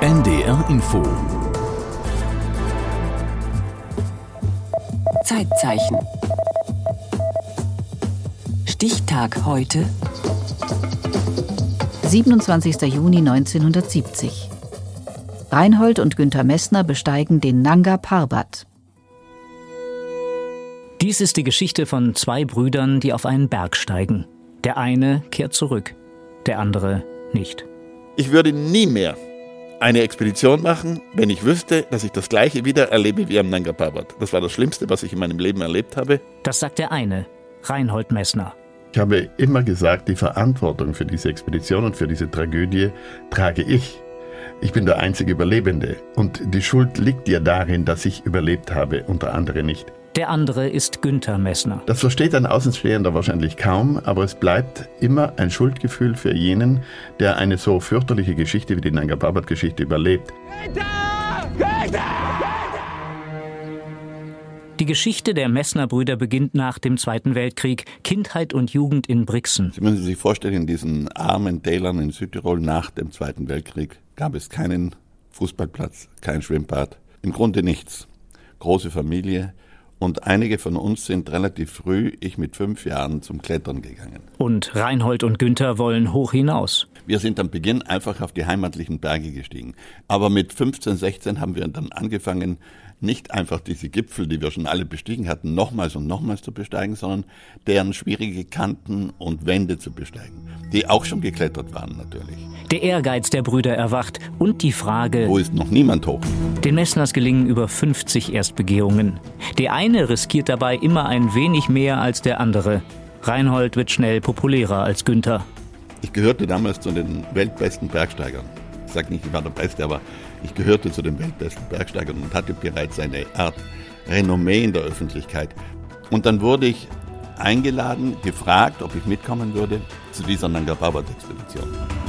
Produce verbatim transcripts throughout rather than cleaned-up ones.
N D R Info. Zeitzeichen. Stichtag heute. siebenundzwanzigster Juni neunzehnhundertsiebzig. Reinhold und Günther Messner besteigen den Nanga Parbat. Dies ist die Geschichte von zwei Brüdern, die auf einen Berg steigen. Der eine kehrt zurück, der andere nicht. Ich würde nie mehr eine Expedition machen, wenn ich wüsste, dass ich das Gleiche wieder erlebe wie am Nanga Parbat. Das war das Schlimmste, was ich in meinem Leben erlebt habe. Das sagt der eine, Reinhold Messner. Ich habe immer gesagt, die Verantwortung für diese Expedition und für diese Tragödie trage ich. Ich bin der einzige Überlebende und die Schuld liegt ja darin, dass ich überlebt habe und der andere nicht. Der andere ist Günther Messner. Das versteht ein Außenstehender wahrscheinlich kaum, aber es bleibt immer ein Schuldgefühl für jenen, der eine so fürchterliche Geschichte wie die Nanga Parbat-Geschichte überlebt. Die Geschichte der Messner-Brüder beginnt nach dem Zweiten Weltkrieg. Kindheit und Jugend in Brixen. Sie müssen sich vorstellen, in diesen armen Tälern in Südtirol nach dem Zweiten Weltkrieg gab es keinen Fußballplatz, kein Schwimmbad, im Grunde nichts. Große Familie. Und einige von uns sind relativ früh, ich mit fünf Jahren, zum Klettern gegangen. Und Reinhold und Günther wollen hoch hinaus. Wir sind am Beginn einfach auf die heimatlichen Berge gestiegen. Aber mit fünfzehn, sechzehn haben wir dann angefangen, nicht einfach diese Gipfel, die wir schon alle bestiegen hatten, nochmals und nochmals zu besteigen, sondern deren schwierige Kanten und Wände zu besteigen, die auch schon geklettert waren natürlich. Der Ehrgeiz der Brüder erwacht und die Frage, wo ist noch niemand hoch? Den Messners gelingen über fünfzig Erstbegehungen. Der eine riskiert dabei immer ein wenig mehr als der andere. Reinhold wird schnell populärer als Günther. Ich gehörte damals zu den weltbesten Bergsteigern. Ich sage nicht, ich war der Beste, aber ich gehörte zu den weltbesten Bergsteigern und hatte bereits eine Art Renommee in der Öffentlichkeit. Und dann wurde ich eingeladen, gefragt, ob ich mitkommen würde zu dieser Nanga Parbat-Expedition.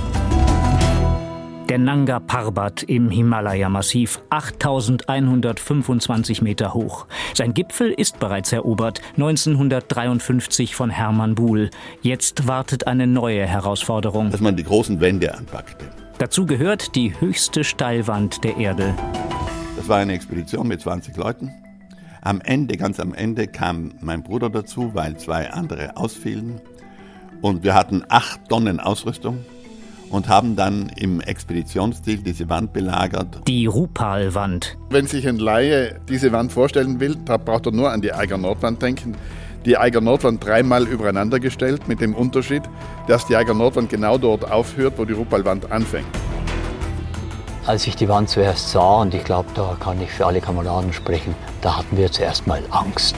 Der Nanga Parbat im Himalaya-Massiv, achttausendeinhundertfünfundzwanzig Meter hoch. Sein Gipfel ist bereits erobert, neunzehnhundertdreiundfünfzig von Hermann Buhl. Jetzt wartet eine neue Herausforderung. Dass man die großen Wände anpackte. Dazu gehört die höchste Steilwand der Erde. Das war eine Expedition mit zwanzig Leuten. Am Ende, ganz am Ende, kam mein Bruder dazu, weil zwei andere ausfielen. Und wir hatten acht Tonnen Ausrüstung. Und haben dann im Expeditionsstil diese Wand belagert. Die Rupal-Wand. Wenn sich ein Laie diese Wand vorstellen will, da braucht er nur an die Eiger Nordwand denken. Die Eiger Nordwand dreimal übereinander gestellt, mit dem Unterschied, dass die Eiger Nordwand genau dort aufhört, wo die Rupal-Wand anfängt. Als ich die Wand zuerst sah, und ich glaube, da kann ich für alle Kameraden sprechen, da hatten wir zuerst mal Angst.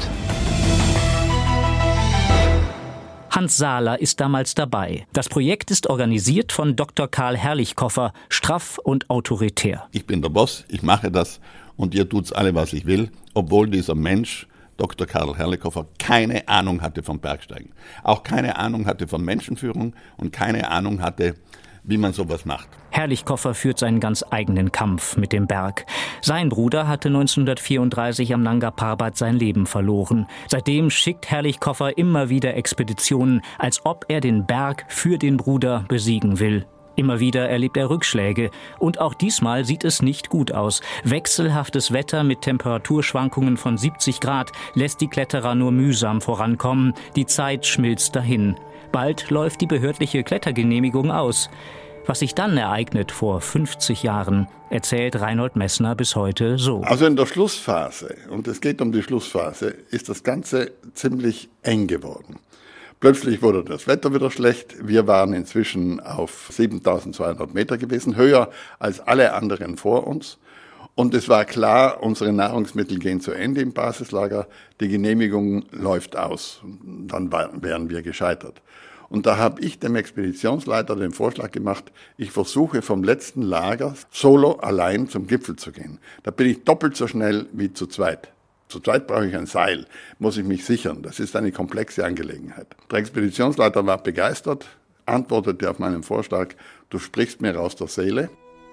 Hans Sahler ist damals dabei. Das Projekt ist organisiert von Doktor Karl Herrlichkoffer, straff und autoritär. Ich bin der Boss, ich mache das und ihr tut's alle, was ich will, obwohl dieser Mensch, Doktor Karl Herrlichkoffer, keine Ahnung hatte vom Bergsteigen. Auch keine Ahnung hatte von Menschenführung und keine Ahnung hatte, wie man sowas macht. Herrlichkoffer führt seinen ganz eigenen Kampf mit dem Berg. Sein Bruder hatte neunzehnhundertvierunddreißig am Nanga Parbat sein Leben verloren. Seitdem schickt Herrlichkoffer immer wieder Expeditionen, als ob er den Berg für den Bruder besiegen will. Immer wieder erlebt er Rückschläge. Und auch diesmal sieht es nicht gut aus. Wechselhaftes Wetter mit Temperaturschwankungen von siebzig Grad lässt die Kletterer nur mühsam vorankommen. Die Zeit schmilzt dahin. Bald läuft die behördliche Klettergenehmigung aus. Was sich dann ereignet vor fünfzig Jahren, erzählt Reinhold Messner bis heute so. Also in der Schlussphase, und es geht um die Schlussphase, ist das Ganze ziemlich eng geworden. Plötzlich wurde das Wetter wieder schlecht. Wir waren inzwischen auf siebentausendzweihundert Meter gewesen, höher als alle anderen vor uns. Und es war klar, unsere Nahrungsmittel gehen zu Ende im Basislager, die Genehmigung läuft aus. Dann wären wir gescheitert. Und da habe ich dem Expeditionsleiter den Vorschlag gemacht, ich versuche vom letzten Lager solo allein zum Gipfel zu gehen. Da bin ich doppelt so schnell wie zu zweit. Zu zweit brauche ich ein Seil, muss ich mich sichern. Das ist eine komplexe Angelegenheit. Der Expeditionsleiter war begeistert, antwortete auf meinen Vorschlag, du sprichst mir aus der Seele.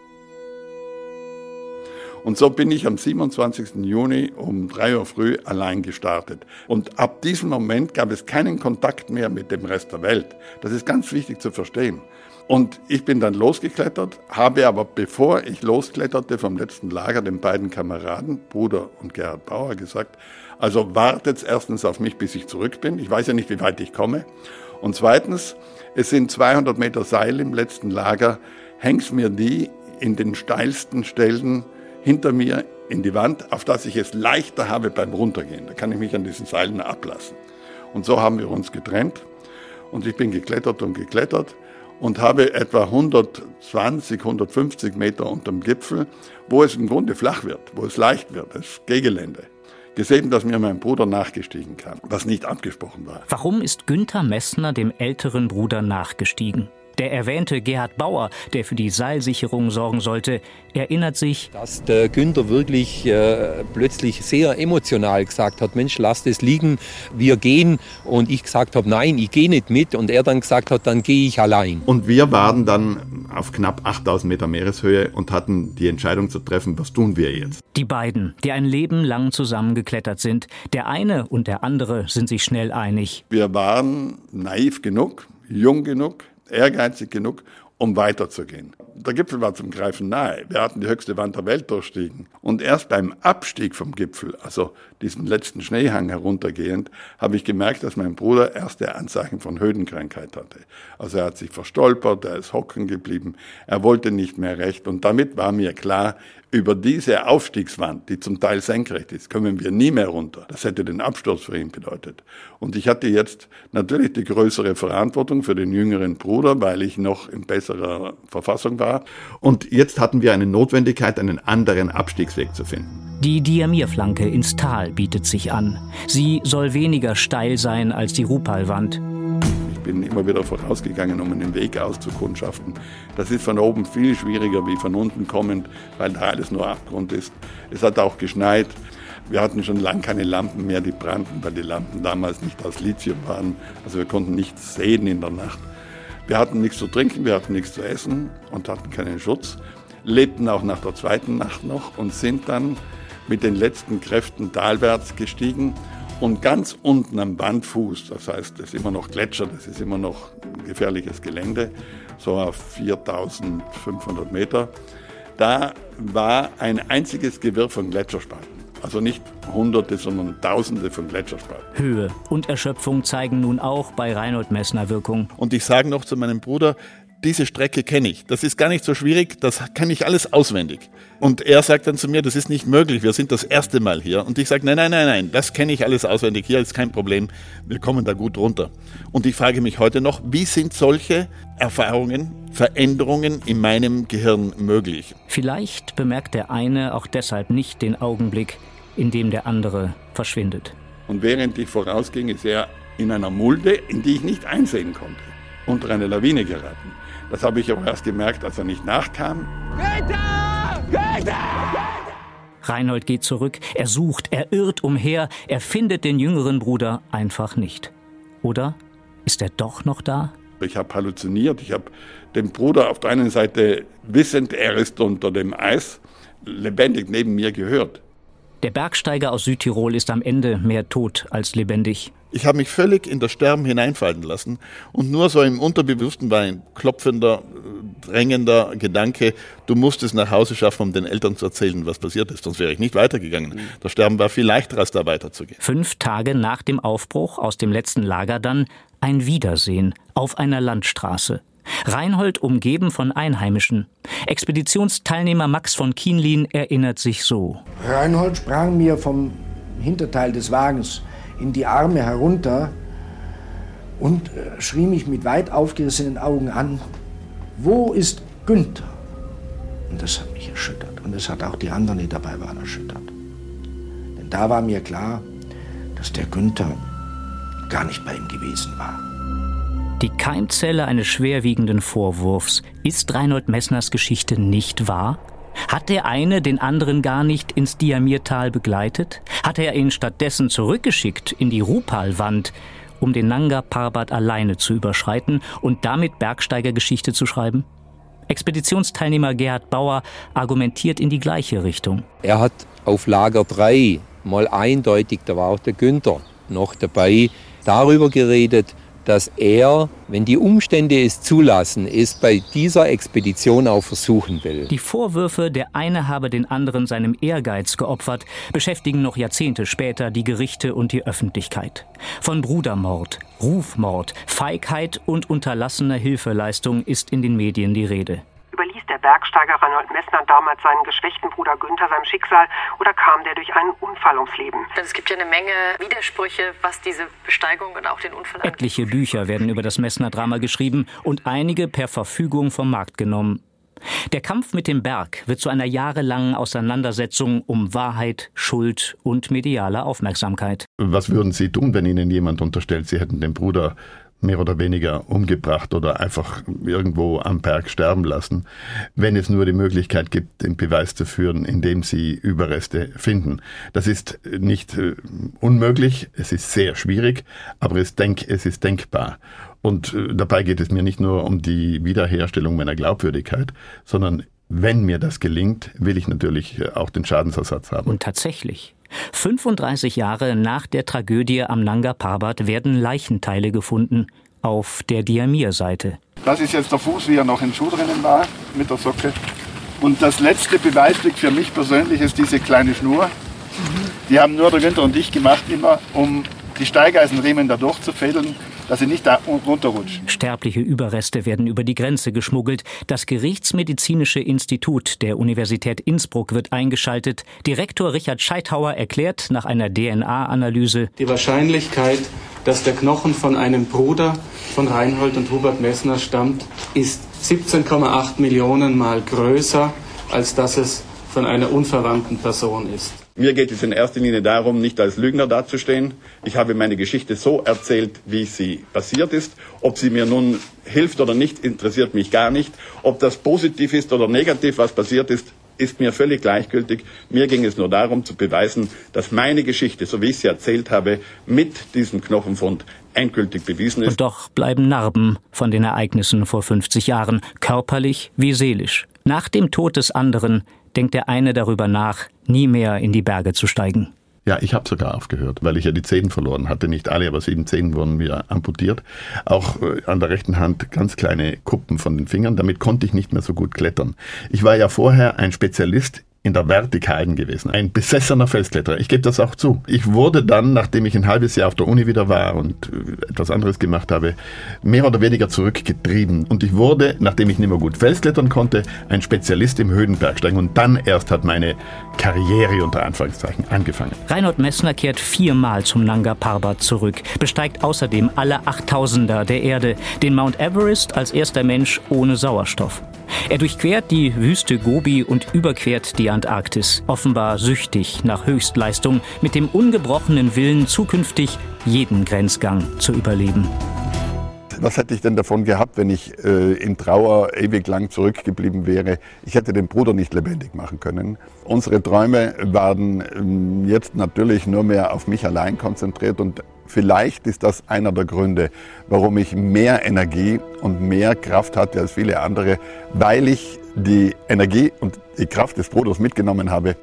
Und so bin ich am siebenundzwanzigsten Juni um drei Uhr früh allein gestartet. Und ab diesem Moment gab es keinen Kontakt mehr mit dem Rest der Welt. Das ist ganz wichtig zu verstehen. Und ich bin dann losgeklettert, habe aber, bevor ich loskletterte vom letzten Lager, den beiden Kameraden, Bruder und Gerhard Bauer, gesagt, also wartet erstens auf mich, bis ich zurück bin. Ich weiß ja nicht, wie weit ich komme. Und zweitens, es sind zweihundert Meter Seil im letzten Lager, hängst mir die in den steilsten Stellen hinter mir in die Wand, auf dass ich es leichter habe beim Runtergehen. Da kann ich mich an diesen Seilen ablassen. Und so haben wir uns getrennt. Und ich bin geklettert und geklettert. Und habe etwa hundertzwanzig, hundertfünfzig Meter unterm Gipfel, wo es im Grunde flach wird, wo es leicht wird, das Gehgelände, gesehen, dass mir mein Bruder nachgestiegen kam, was nicht abgesprochen war. Warum ist Günther Messner dem älteren Bruder nachgestiegen? Der erwähnte Gerhard Bauer, der für die Seilsicherung sorgen sollte, erinnert sich, dass der Günther wirklich äh, plötzlich sehr emotional gesagt hat, Mensch, lasst es liegen, wir gehen. Und ich gesagt habe, nein, ich gehe nicht mit. Und er dann gesagt hat, dann gehe ich allein. Und wir waren dann auf knapp achttausend Meter Meereshöhe und hatten die Entscheidung zu treffen, was tun wir jetzt? Die beiden, die ein Leben lang zusammengeklettert sind. Der eine und der andere sind sich schnell einig. Wir waren naiv genug, jung genug, ehrgeizig genug, um weiterzugehen. Der Gipfel war zum Greifen nahe. Wir hatten die höchste Wand der Welt durchstiegen. Und erst beim Abstieg vom Gipfel, also diesen letzten Schneehang heruntergehend, habe ich gemerkt, dass mein Bruder erste Anzeichen von Höhenkrankheit hatte. Also er hat sich verstolpert, er ist hocken geblieben, er wollte nicht mehr recht. Und damit war mir klar, über diese Aufstiegswand, die zum Teil senkrecht ist, kommen wir nie mehr runter. Das hätte den Absturz für ihn bedeutet. Und ich hatte jetzt natürlich die größere Verantwortung für den jüngeren Bruder, weil ich noch in besserer Verfassung war. Und jetzt hatten wir eine Notwendigkeit, einen anderen Abstiegsweg zu finden. Die Diamirflanke ins Tal bietet sich an. Sie soll weniger steil sein als die Rupalwand. Ich bin immer wieder vorausgegangen, um einen Weg auszukundschaften. Das ist von oben viel schwieriger wie von unten kommend, weil da alles nur Abgrund ist. Es hat auch geschneit. Wir hatten schon lange keine Lampen mehr, die brannten, weil die Lampen damals nicht aus Lithium waren. Also wir konnten nichts sehen in der Nacht. Wir hatten nichts zu trinken, wir hatten nichts zu essen und hatten keinen Schutz. Lebten auch nach der zweiten Nacht noch und sind dann mit den letzten Kräften talwärts gestiegen. Und ganz unten am Wandfuß, das heißt, das ist immer noch Gletscher, das ist immer noch gefährliches Gelände, so auf viertausendfünfhundert Meter, da war ein einziges Gewirr von Gletscherspaten. Also nicht Hunderte, sondern Tausende von Gletscherspaten. Höhe und Erschöpfung zeigen nun auch bei Reinhold Messner Wirkung. Und ich sage noch zu meinem Bruder, diese Strecke kenne ich. Das ist gar nicht so schwierig, das kann ich alles auswendig. Und er sagt dann zu mir, das ist nicht möglich, wir sind das erste Mal hier. Und ich sage, nein, nein, nein, nein, das kenne ich alles auswendig, hier ist kein Problem, wir kommen da gut runter. Und ich frage mich heute noch, wie sind solche Erfahrungen, Veränderungen in meinem Gehirn möglich? Vielleicht bemerkt der eine auch deshalb nicht den Augenblick, in dem der andere verschwindet. Und während ich vorausging, ist er in einer Mulde, in die ich nicht einsehen konnte, unter eine Lawine geraten. Das habe ich aber erst gemerkt, als er nicht nachkam. Günther! Günther! Reinhold geht zurück, er sucht, er irrt umher, er findet den jüngeren Bruder einfach nicht. Oder ist er doch noch da? Ich habe halluziniert, ich habe den Bruder auf der einen Seite wissend, er ist unter dem Eis, lebendig neben mir gehört. Der Bergsteiger aus Südtirol ist am Ende mehr tot als lebendig. Ich habe mich völlig in das Sterben hineinfallen lassen und nur so im Unterbewussten war ein klopfender, drängender Gedanke, du musst es nach Hause schaffen, um den Eltern zu erzählen, was passiert ist, sonst wäre ich nicht weitergegangen. Das Sterben war viel leichter, als da weiterzugehen. Fünf Tage nach dem Aufbruch aus dem letzten Lager dann ein Wiedersehen auf einer Landstraße. Reinhold umgeben von Einheimischen. Expeditionsteilnehmer Max von Kienlin erinnert sich so. Reinhold sprang mir vom Hinterteil des Wagens in die Arme herunter und schrie mich mit weit aufgerissenen Augen an, wo ist Günther? Und das hat mich erschüttert und das hat auch die anderen, die dabei waren, erschüttert. Denn da war mir klar, dass der Günther gar nicht bei ihm gewesen war. Die Keimzelle eines schwerwiegenden Vorwurfs. Ist Reinhold Messners Geschichte nicht wahr? Hat der eine den anderen gar nicht ins Diamirtal begleitet? Hat er ihn stattdessen zurückgeschickt in die Rupalwand, um den Nanga Parbat alleine zu überschreiten und damit Bergsteigergeschichte zu schreiben? Expeditionsteilnehmer Gerhard Bauer argumentiert in die gleiche Richtung. Er hat auf Lager drei mal eindeutig, da war auch der Günther noch dabei, darüber geredet, dass er, wenn die Umstände es zulassen, es bei dieser Expedition auch versuchen will. Die Vorwürfe, der eine habe den anderen seinem Ehrgeiz geopfert, beschäftigen noch Jahrzehnte später die Gerichte und die Öffentlichkeit. Von Brudermord, Rufmord, Feigheit und unterlassener Hilfeleistung ist in den Medien die Rede. Überließ der Bergsteiger Reinhold Messner damals seinen geschwächten Bruder Günther seinem Schicksal oder kam der durch einen Unfall ums Leben? Es gibt ja eine Menge Widersprüche, was diese Besteigung und auch den Unfall angeht. Etliche Bücher werden über das Messner-Drama geschrieben und einige per Verfügung vom Markt genommen. Der Kampf mit dem Berg wird zu einer jahrelangen Auseinandersetzung um Wahrheit, Schuld und mediale Aufmerksamkeit. Was würden Sie tun, wenn Ihnen jemand unterstellt, Sie hätten den Bruder mehr oder weniger umgebracht oder einfach irgendwo am Berg sterben lassen, wenn es nur die Möglichkeit gibt, den Beweis zu führen, indem Sie Überreste finden? Das ist nicht äh, unmöglich, es ist sehr schwierig, aber es, denk, es ist denkbar. Und äh, dabei geht es mir nicht nur um die Wiederherstellung meiner Glaubwürdigkeit, sondern wenn mir das gelingt, will ich natürlich auch den Schadensersatz haben. Und tatsächlich. fünfunddreißig Jahre nach der Tragödie am Nanga Parbat werden Leichenteile gefunden auf der Diamir-Seite. Das ist jetzt der Fuß, wie er noch in Schuh drinnen war, mit der Socke. Und das letzte Beweisstück für mich persönlich ist diese kleine Schnur. Die haben nur der Günther und ich gemacht, immer um die Steigeisenriemen da durchzufädeln, dass sie nicht da runterrutschen. Sterbliche Überreste werden über die Grenze geschmuggelt. Das Gerichtsmedizinische Institut der Universität Innsbruck wird eingeschaltet. Direktor Richard Scheithauer erklärt nach einer D N A-Analyse: Die Wahrscheinlichkeit, dass der Knochen von einem Bruder von Reinhold und Hubert Messner stammt, ist siebzehn Komma acht Millionen Mal größer, als dass es von einer unverwandten Person ist. Mir geht es in erster Linie darum, nicht als Lügner dazustehen. Ich habe meine Geschichte so erzählt, wie sie passiert ist. Ob sie mir nun hilft oder nicht, interessiert mich gar nicht. Ob das positiv ist oder negativ, was passiert ist, ist mir völlig gleichgültig. Mir ging es nur darum, zu beweisen, dass meine Geschichte, so wie ich sie erzählt habe, mit diesem Knochenfund endgültig bewiesen ist. Und doch bleiben Narben von den Ereignissen vor fünfzig Jahren, körperlich wie seelisch. Nach dem Tod des anderen denkt der eine darüber nach, nie mehr in die Berge zu steigen. Ja, ich habe sogar aufgehört, weil ich ja die Zehen verloren hatte. Nicht alle, aber sieben Zehen wurden mir amputiert. Auch an der rechten Hand ganz kleine Kuppen von den Fingern. Damit konnte ich nicht mehr so gut klettern. Ich war ja vorher ein Spezialist in der Vertikalen gewesen. Ein besessener Felskletterer. Ich gebe das auch zu. Ich wurde dann, nachdem ich ein halbes Jahr auf der Uni wieder war und etwas anderes gemacht habe, mehr oder weniger zurückgetrieben. Und ich wurde, nachdem ich nicht mehr gut Felsklettern konnte, ein Spezialist im Höhenbergsteigen. Und dann erst hat meine Karriere unter Anführungszeichen angefangen. Reinhold Messner kehrt viermal zum Nanga Parbat zurück, besteigt außerdem alle Achttausender der Erde, den Mount Everest als erster Mensch ohne Sauerstoff. Er durchquert die Wüste Gobi und überquert die Antarktis, offenbar süchtig nach Höchstleistung, mit dem ungebrochenen Willen, zukünftig jeden Grenzgang zu überleben. Was hätte ich denn davon gehabt, wenn ich äh, in Trauer ewig lang zurückgeblieben wäre? Ich hätte den Bruder nicht lebendig machen können. Unsere Träume waren ähm, jetzt natürlich nur mehr auf mich allein konzentriert und vielleicht ist das einer der Gründe, warum ich mehr Energie und mehr Kraft hatte als viele andere, weil ich die Energie und die Kraft des Bruders mitgenommen habe.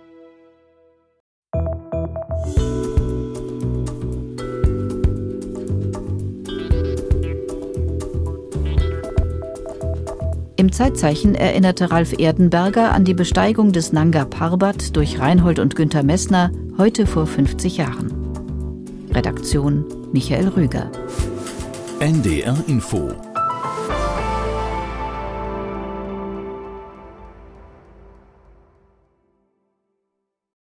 Im Zeitzeichen erinnerte Ralf Erdenberger an die Besteigung des Nanga Parbat durch Reinhold und Günther Messner heute vor fünfzig Jahren. Redaktion Michael Rüger. N D R Info